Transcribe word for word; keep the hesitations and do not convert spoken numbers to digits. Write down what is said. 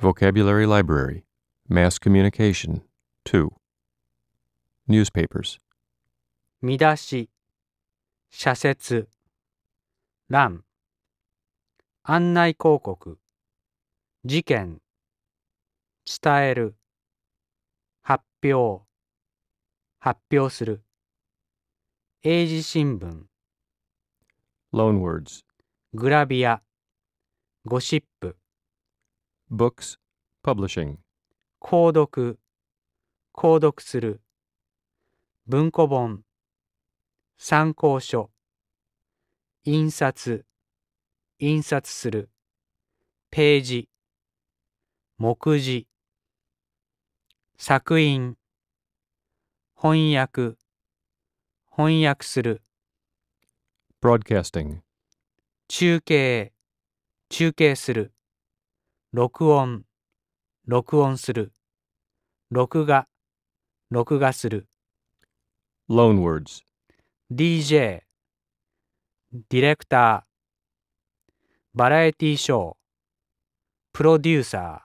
Vocabulary Library, Mass Communication, two. Newspapers. 見出し、社説、欄、案内広告、事件、伝える、発表、発表する、英字新聞、 Loanwords. グラビア、ゴシップ、 Books. Publishing. 購読、購読する、文庫本、参考書、印刷、印刷する、ページ、目次、作品、翻訳、翻訳する、 Broadcasting. 中継、中継する、録音、録音する、録画、録画する、 Loanwords. ディージェー、ディレクター、バラエティショー、プロデューサー、